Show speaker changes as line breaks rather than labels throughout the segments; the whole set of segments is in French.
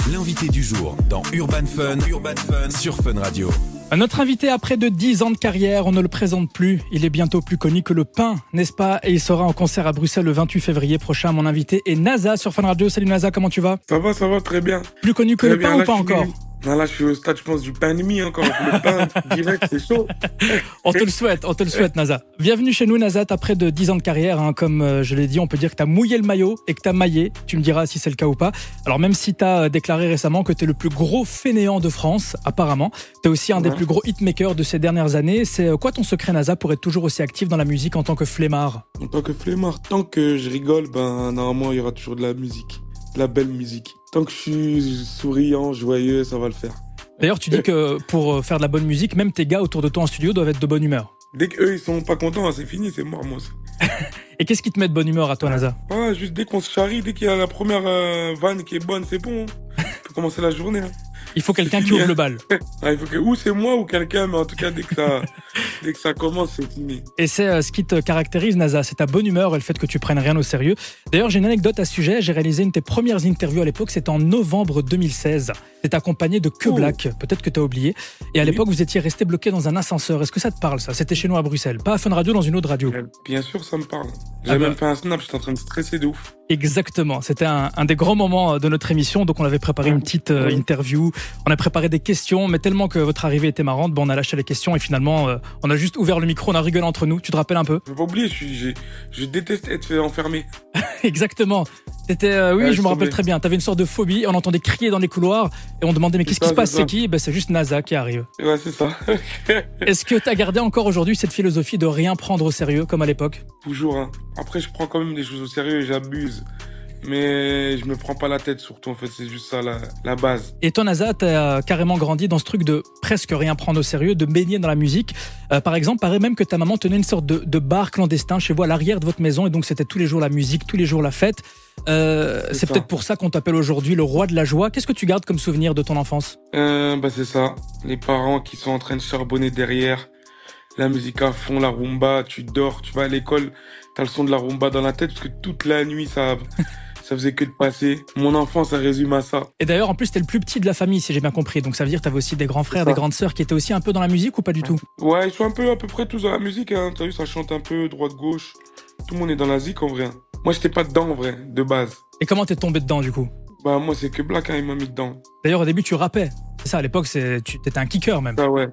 L'invité du jour dans Urban Fun sur Fun Radio.
Notre invité a près de 10 ans de carrière, on ne le présente plus. Il est bientôt plus connu que le pain, n'est-ce pas? Et il sera en concert à Bruxelles le 28 février prochain. Mon invité est Naza sur Fun Radio. Salut Naza, comment tu vas?
Ça va, très bien.
Plus connu que
très
le
bien,
pain
là,
ou pas encore?
Non, là, je suis au stade, je pense, du pain ennemi encore. Le pain direct, c'est chaud.
On te le souhaite, Naza. Bienvenue chez nous, Naza. T'as près de 10 ans de carrière, hein. Comme je l'ai dit, on peut dire que t'as mouillé le maillot et que t'as maillé. Tu me diras si c'est le cas ou pas. Alors, même si t'as déclaré récemment que t'es le plus gros fainéant de France, apparemment, t'es aussi un des plus gros hitmakers de ces dernières années. C'est quoi ton secret, Naza, pour être toujours aussi actif dans la musique en tant que flemmard?
En tant que flemmard, tant que je rigole, normalement, il y aura toujours de la musique. De la belle musique. Tant que je suis souriant, joyeux, ça va le faire.
D'ailleurs, tu dis que pour faire de la bonne musique, même tes gars autour de toi en studio doivent être de bonne humeur.
Dès qu'eux, ils sont pas contents, c'est fini, c'est mort, moi aussi.
Et qu'est-ce qui te met de bonne humeur à toi, Naza?
Juste dès qu'on se charrie, dès qu'il y a la première vanne qui est bonne, c'est bon. On peut commencer la journée.
Il faut quelqu'un qui ouvre le bal.
Il faut que ou c'est moi ou quelqu'un, mais en tout cas, dès que ça commence, c'est fini.
Et c'est ce qui te caractérise, Naza, c'est ta bonne humeur et le fait que tu prennes rien au sérieux. D'ailleurs, j'ai une anecdote à ce sujet. J'ai réalisé une de tes premières interviews à l'époque, c'était en novembre 2016. T'es accompagné de Que Black, peut-être que t'as oublié. Et à l'époque, vous étiez resté bloqué dans un ascenseur. Est-ce que ça te parle, ça? C'était chez nous à Bruxelles, pas à Fun Radio, dans une autre radio.
Bien sûr, ça me parle. J'ai même fait un snap, j'étais en train de stresser de ouf.
Exactement, c'était un des grands moments de notre émission, donc on avait préparé une petite interview, on a préparé des questions, mais tellement que votre arrivée était marrante, on a lâché les questions et finalement on a juste ouvert le micro, on a rigolé entre nous. Tu te rappelles un peu?
Faut pas oublier, je déteste être fait enfermer.
Exactement. Oui, je me rappelle très bien. T'avais une sorte de phobie, on entendait crier dans les couloirs et on demandait mais qu'est-ce qui se passe, c'est qui? C'est juste Naza qui arrive.
Ouais, c'est ça.
Est-ce que t'as gardé encore aujourd'hui cette philosophie de rien prendre au sérieux comme à l'époque?
Toujours, hein. Après, je prends quand même des choses au sérieux et j'abuse. Mais je me prends pas la tête surtout, en fait, c'est juste ça la base.
Et toi, Naza, t'as carrément grandi dans ce truc de presque rien prendre au sérieux, de baigner dans la musique. Par exemple, paraît même que ta maman tenait une sorte de bar clandestin chez vous à l'arrière de votre maison et donc c'était tous les jours la musique, tous les jours la fête. C'est peut-être pour ça qu'on t'appelle aujourd'hui le roi de la joie. Qu'est-ce que tu gardes comme souvenir de ton enfance?
C'est ça, les parents qui sont en train de charbonner derrière, la musique à fond, la rumba, tu dors, tu vas à l'école, t'as le son de la rumba dans la tête parce que toute la nuit ça faisait que de passer. Mon enfance, ça résume à ça.
Et d'ailleurs, en plus, t'es le plus petit de la famille, si j'ai bien compris. Donc ça veut dire que t'avais aussi des grands frères, des grandes sœurs qui étaient aussi un peu dans la musique ou pas du tout?
Ouais, ils sont à peu près tous dans la musique, hein. T'as vu, ça chante un peu, droite-gauche. Tout le monde est dans la zik, en vrai. Moi, j'étais pas dedans, en vrai, de base.
Et comment t'es tombé dedans, du coup?
Moi, c'est Que Black, hein, il m'a mis dedans.
D'ailleurs, au début, tu rappais. C'est ça, à l'époque, t'étais un kicker, même.
Ah ouais,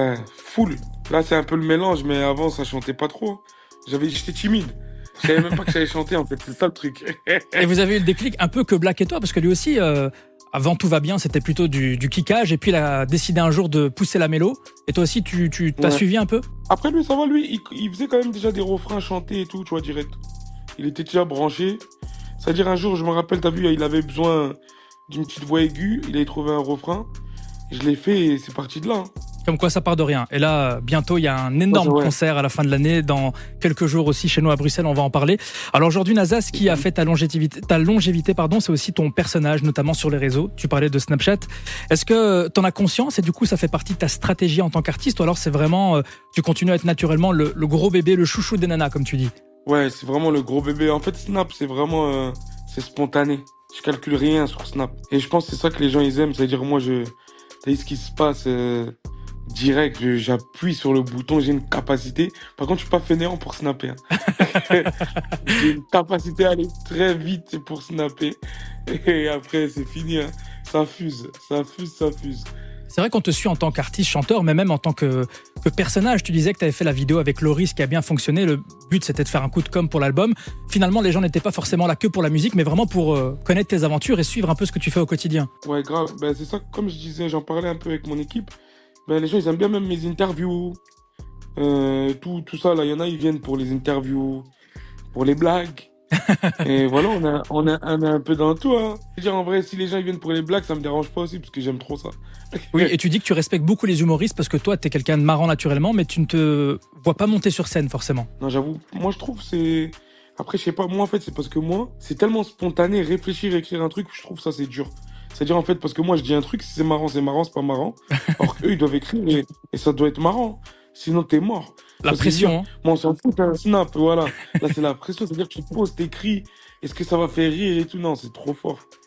full. Là, c'est un peu le mélange, mais avant, ça chantait pas trop. J'étais timide. Je savais même pas que j'allais chanter, en fait, c'est ça le truc.
Et vous avez eu le déclic un peu Que Black et toi, parce que lui aussi, avant Tout va bien, c'était plutôt du kickage, et puis il a décidé un jour de pousser la mélo, et toi aussi, tu t'as suivi un peu?
Après lui, ça va, lui, il faisait quand même déjà des refrains chantés et tout, tu vois, direct. Il était déjà branché. C'est-à-dire un jour, je me rappelle, t'as vu, il avait besoin d'une petite voix aiguë, il avait trouvé un refrain, je l'ai fait et c'est parti de là.
Comme quoi ça part de rien. Et là, bientôt, il y a un énorme concert à la fin de l'année, dans quelques jours aussi chez nous à Bruxelles, on va en parler. Alors aujourd'hui, Naza, ce qui a fait ta longévité, c'est aussi ton personnage, notamment sur les réseaux. Tu parlais de Snapchat. Est-ce que t'en as conscience et du coup, ça fait partie de ta stratégie en tant qu'artiste, ou alors c'est vraiment, tu continues à être naturellement le gros bébé, le chouchou des nanas, comme tu dis?
Ouais, c'est vraiment le gros bébé. En fait, Snap, c'est vraiment, c'est spontané. Je calcule rien sur Snap. Et je pense que c'est ça que les gens, ils aiment. C'est-à-dire, moi, t'as vu ce qui se passe, direct, j'appuie sur le bouton, j'ai une capacité. Par contre, je suis pas fainéant pour snapper. Hein. J'ai une capacité à aller très vite pour snapper. Et après, c'est fini. Hein. Ça fuse.
C'est vrai qu'on te suit en tant qu'artiste, chanteur, mais même en tant que personnage. Tu disais que tu avais fait la vidéo avec Loris qui a bien fonctionné. Le but, c'était de faire un coup de com' pour l'album. Finalement, les gens n'étaient pas forcément là que pour la musique, mais vraiment pour connaître tes aventures et suivre un peu ce que tu fais au quotidien.
Ouais, grave. C'est ça, comme je disais, j'en parlais un peu avec mon équipe. Les gens, ils aiment bien même mes interviews. Tout ça, là, il y en a, ils viennent pour les interviews, pour les blagues. Et voilà, on est un peu dans tout. Hein. Je veux dire, en vrai, si les gens ils viennent pour les blagues, ça me dérange pas aussi, parce que j'aime trop ça.
Oui, et tu dis que tu respectes beaucoup les humoristes, parce que toi, t'es quelqu'un de marrant naturellement, mais tu ne te vois pas monter sur scène, forcément.
Non, j'avoue, moi je trouve c'est... Après, je sais pas, moi en fait, c'est parce que moi, c'est tellement spontané, réfléchir, écrire un truc, je trouve ça c'est dur. C'est-à-dire en fait, parce que moi je dis un truc, si c'est marrant, c'est pas marrant. Alors qu'eux, ils doivent écrire et ça doit être marrant. Sinon, t'es mort.
La pression. Hein.
Moi, on s'en fout, t'as un snap, voilà. Là, c'est la pression, c'est-à-dire que tu te poses, t'écris. Est-ce que ça va faire rire et tout? Non, c'est trop fort.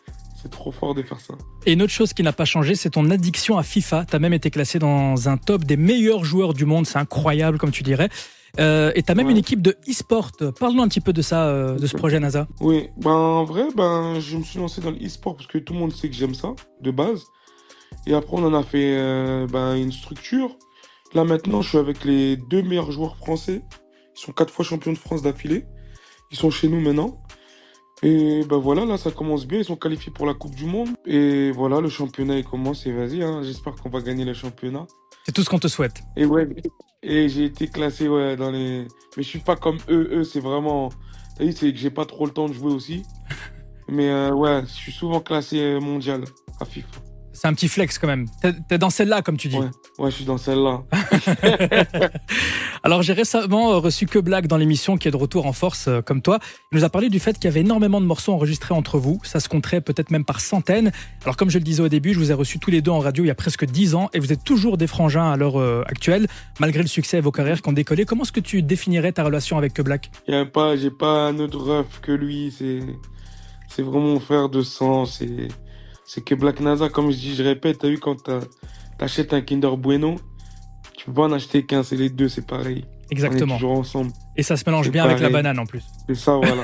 C'est trop fort de faire ça.
Et une autre chose qui n'a pas changé, c'est ton addiction à FIFA. Tu as même été classé dans un top des meilleurs joueurs du monde. C'est incroyable, comme tu dirais. Et tu as même une équipe de e-sport. Parle-nous un petit peu de ça, de ce projet NASA.
Oui, en vrai, je me suis lancé dans le e-sport parce que tout le monde sait que j'aime ça, de base. Et après, on en a fait une structure. Là, maintenant, je suis avec les 2 meilleurs joueurs français. Ils sont 4 fois champions de France d'affilée. Ils sont chez nous maintenant. Et voilà, là, ça commence bien. Ils sont qualifiés pour la Coupe du Monde. Et voilà, le championnat, il commence. Et vas-y, j'espère qu'on va gagner le championnat.
C'est tout ce qu'on te souhaite.
Et ouais, et j'ai été classé dans les... Mais je suis pas comme eux. Eux, c'est vraiment... T'as vu, c'est que j'ai pas trop le temps de jouer aussi. Mais je suis souvent classé mondial à FIFA.
C'est un petit flex quand même. T'es dans celle-là, comme tu dis.
Ouais, je suis dans celle-là.
Alors, j'ai récemment reçu Que Black dans l'émission, qui est de retour en force, comme toi. Il nous a parlé du fait qu'il y avait énormément de morceaux enregistrés entre vous. Ça se compterait peut-être même par centaines. Alors, comme je le disais au début, je vous ai reçus tous les deux en radio il y a presque 10 ans et vous êtes toujours des frangins à l'heure actuelle, malgré le succès et vos carrières qui ont décollé. Comment est-ce que tu définirais ta relation avec Que Black ?
J'ai pas un autre ref que lui. C'est vraiment mon frère de sang. C'est Que Black NASA, comme je répète, t'as vu quand t'achètes un Kinder Bueno, tu peux pas en acheter qu'un, c'est les deux, c'est pareil.
Exactement.
On est toujours ensemble.
Et ça se mélange bien pareil avec la banane en plus.
C'est ça, voilà.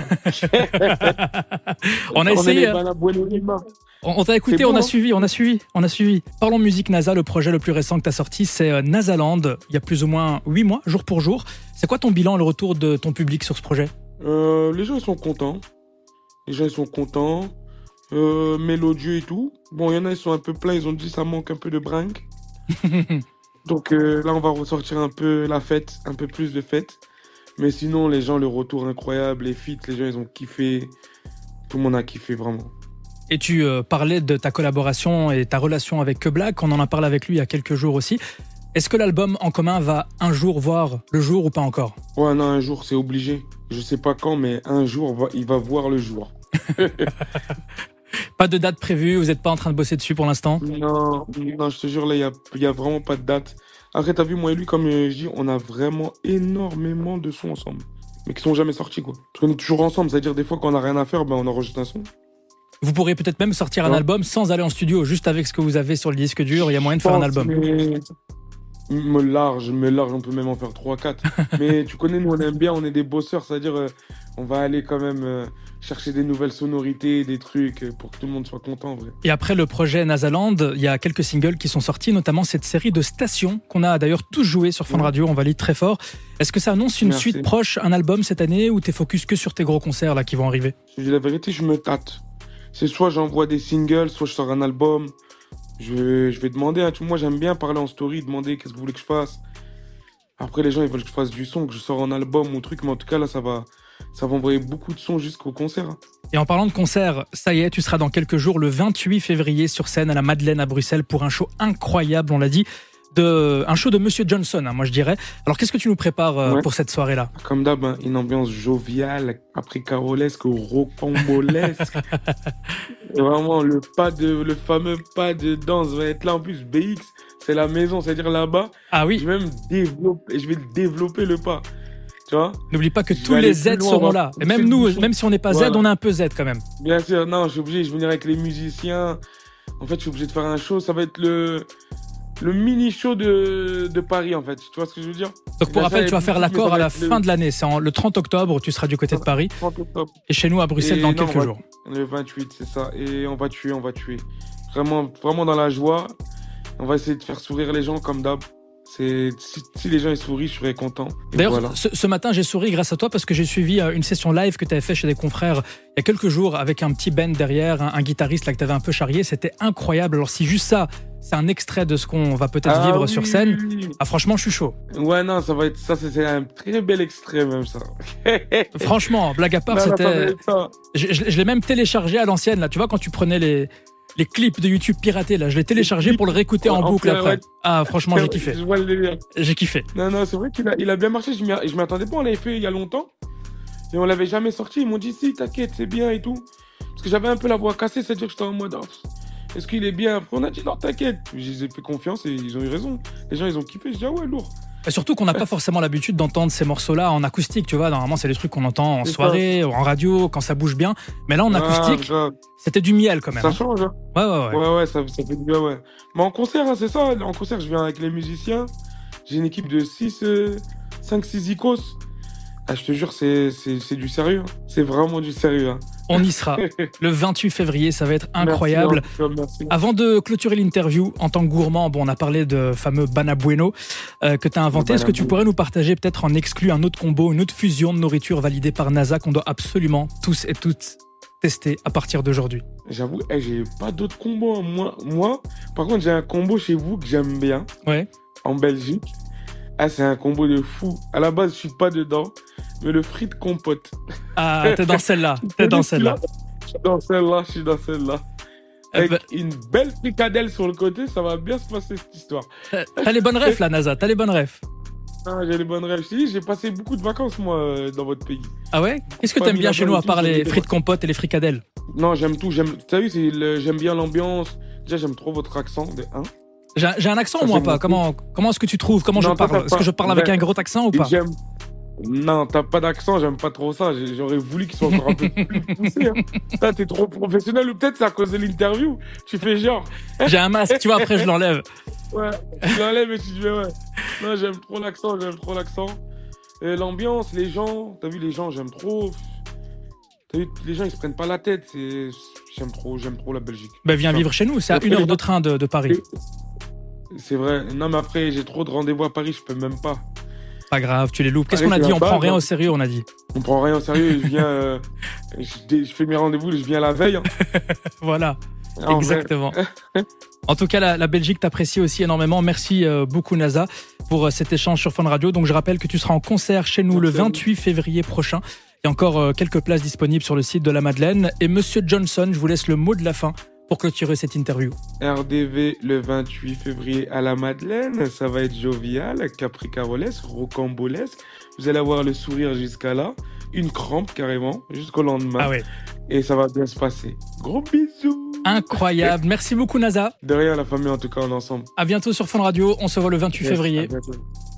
On a essayé.
On
t'a écouté,
bon,
on a suivi. Parlons musique NASA, le projet le plus récent que t'as sorti, c'est Nasaland, il y a plus ou moins 8 mois, jour pour jour. C'est quoi ton bilan, le retour de ton public sur ce projet ?
Les gens, ils sont contents. Mélodieux et tout. Bon, il y en a, ils sont un peu pleins, ils ont dit ça manque un peu de brinque. Donc là, on va ressortir un peu la fête, un peu plus de fête. Mais sinon, les gens, le retour incroyable, les feats, les gens, ils ont kiffé. Tout le monde a kiffé, vraiment.
Et tu parlais de ta collaboration et ta relation avec Que Black, on en a parlé avec lui il y a quelques jours aussi. Est-ce que l'album en commun va un jour voir le jour ou pas encore ?
Ouais, non, un jour, c'est obligé. Je sais pas quand, mais un jour, il va voir le jour.
Pas de date prévue, vous n'êtes pas en train de bosser dessus pour l'instant ?
Non, je te jure, là, il y a vraiment pas de date. Après, t'as vu, moi et lui, comme je dis, on a vraiment énormément de sons ensemble. Mais qui sont jamais sortis, quoi. Parce qu'on est toujours ensemble, c'est-à-dire des fois, quand on n'a rien à faire, on enregistre un son.
Vous pourriez peut-être même sortir un album sans aller en studio, juste avec ce que vous avez sur le disque dur, il y a moyen de faire un album.
Me large, on peut même en faire 3-4. Mais tu connais, nous on aime bien, on est des bosseurs, c'est-à-dire on va aller quand même chercher des nouvelles sonorités, des trucs pour que tout le monde soit content en vrai.
Et après le projet Nasaland, il y a quelques singles qui sont sortis, notamment cette série de stations qu'on a d'ailleurs tous joué sur Fun Radio, on valide très fort. Est-ce que ça annonce une suite proche, un album cette année, ou t'es focus que sur tes gros concerts là qui vont arriver ?
Je dis la vérité, je me tâte. C'est soit j'envoie des singles, soit je sors un album. Je vais demander, moi j'aime bien parler en story, demander qu'est-ce que vous voulez que je fasse. Après les gens ils veulent que je fasse du son, que je sors un album ou truc, mais en tout cas là ça va envoyer beaucoup de sons jusqu'au concert.
Et en parlant de concert, ça y est, tu seras dans quelques jours le 28 février sur scène à la Madeleine à Bruxelles pour un show incroyable, on l'a dit, un show de Monsieur Johnson, moi je dirais. Alors qu'est-ce que tu nous prépares pour cette soirée-là ?
Comme d'hab, une ambiance joviale, africarolesque, rocambolesque. Vraiment, le fameux pas de danse va être là. En plus, BX, c'est la maison, c'est-à-dire là-bas.
Ah oui.
Je vais développer le pas. Tu vois ?
N'oublie pas que tous les Z seront là. Et même nous, même si on n'est pas Z, on est un peu Z quand même.
Bien sûr, non, je suis obligé, je vais venir avec les musiciens. En fait, je suis obligé de faire un show. Ça va être le mini-show de Paris, en fait. Tu vois ce que je veux dire ?
Donc, pour rappel, tu vas faire l'accord à la fin de l'année. C'est le 30 octobre, tu seras du côté de Paris.
30 octobre.
Et chez nous, à Bruxelles, dans quelques jours.
Le 28, c'est ça. Et on va tuer. Vraiment, vraiment dans la joie. On va essayer de faire sourire les gens comme d'hab. Si les gens ils sourient, je serais content. Et
d'ailleurs,
voilà.
ce matin, j'ai souri grâce à toi parce que j'ai suivi une session live que tu avais fait chez des confrères il y a quelques jours avec un petit band derrière, un guitariste là que tu avais un peu charrié. C'était incroyable. Alors, si juste ça, c'est un extrait de ce qu'on va peut-être vivre sur scène. Ah, franchement, je suis chaud.
Ouais, non, ça va être ça. C'est un très bel extrait, même ça.
Franchement, blague à part, c'était. Je l'ai même téléchargé à l'ancienne là. Tu vois, quand tu prenais les clips de YouTube piratés, là, je l'ai téléchargé pour le réécouter en boucle après. Ah, franchement, j'ai kiffé.
Je vois le délire.
J'ai kiffé.
Non, c'est vrai qu'il a bien marché. Je m'y attendais pas. On l'avait fait il y a longtemps. Et on l'avait jamais sorti. Ils m'ont dit, si, t'inquiète, c'est bien et tout. Parce que j'avais un peu la voix cassée, c'est-à-dire que j'étais en mode, oh, est-ce qu'il est bien ? Après, on a dit, non, t'inquiète. J'ai fait confiance et ils ont eu raison. Les gens, ils ont kiffé. Je dis, ah ouais, lourd.
Et surtout qu'on n'a pas forcément l'habitude d'entendre ces morceaux-là en acoustique, tu vois. Normalement, c'est des trucs qu'on entend en soirée, en radio, quand ça bouge bien. Mais là, en acoustique, c'était du miel quand même.
Ça change, hein.
Ouais,
ça fait du bien, ouais. Mais en concert, hein, c'est ça. En concert, je viens avec les musiciens. J'ai une équipe de 5-6 icos. Ah, je te jure, c'est du sérieux. Hein. C'est vraiment du sérieux. Hein.
On y sera. Le 28 février, ça va être incroyable.
Merci.
Avant de clôturer l'interview, en tant que gourmand, on a parlé de fameux Bana Bueno que tu as inventé. Est-ce que tu pourrais nous partager peut-être en exclu un autre combo, une autre fusion de nourriture validée par NASA qu'on doit absolument tous et toutes tester à partir d'aujourd'hui?
J'avoue, j'ai pas d'autres combos. Hein. Moi, par contre, j'ai un combo chez vous que j'aime bien.
Ouais.
En Belgique. Ah, c'est un combo de fou. À la base, je suis pas dedans, mais le frite compote.
Ah, t'es dans celle-là.
Je suis dans celle-là. Avec une belle fricadelle sur le côté, ça va bien se passer cette histoire.
T'as les bonnes refs là, NASA, t'as les bonnes refs.
Ah, j'ai les bonnes rêves. J'ai passé beaucoup de vacances, moi, dans votre pays.
Ah ouais? Qu'est-ce que t'aimes bien chez nous, à part les frites compotes et les fricadelles?
Non, j'aime tout. T'as vu, j'aime bien l'ambiance. Déjà, j'aime trop votre accent, de 1.
J'ai un accent ou moi pas? Comment est-ce que tu trouves? Comment je parle? Est-ce que je parle avec un gros accent ou pas?
Non, t'as pas d'accent, j'aime pas trop ça. J'aurais voulu qu'il soit encore un peu plus poussé. Hein. Là, t'es trop professionnel ou peut-être c'est à cause de l'interview. Tu fais genre.
J'ai un masque, tu vois, après je l'enlève.
Ouais, je l'enlève et tu dis ouais. Non, j'aime trop l'accent. L'ambiance, les gens, t'as vu les gens, j'aime trop. T'as vu, les gens ils se prennent pas la tête. J'aime trop la Belgique.
Bah viens vivre chez nous, c'est à 1 heure de train de Paris.
C'est vrai. Non, mais après, j'ai trop de rendez-vous à Paris, je peux même pas.
Pas grave, tu les loupes. Qu'est-ce qu'on a dit? On prend rien au sérieux, on a dit.
On prend rien au sérieux, je viens. Je fais mes rendez-vous, je viens la veille. Hein.
Voilà, exactement. En tout cas, la Belgique t'apprécie aussi énormément. Merci beaucoup, NASA, pour cet échange sur Fun Radio. Donc, je rappelle que tu seras en concert chez nous le 28 février prochain. Il y a encore quelques places disponibles sur le site de la Madeleine. Et Monsieur Johnson, je vous laisse le mot de la fin pour clôturer cette interview.
RDV le 28 février à la Madeleine, ça va être jovial, capricarolesque, rocambolesque. Vous allez avoir le sourire jusqu'à là, une crampe carrément, jusqu'au lendemain.
Ah ouais.
Et ça va bien se passer. Gros bisous.
Incroyable. Merci beaucoup, NASA.
De rien, la famille, en tout cas, on est ensemble.
À bientôt sur Fun Radio. On se voit le 28 février.
À bientôt.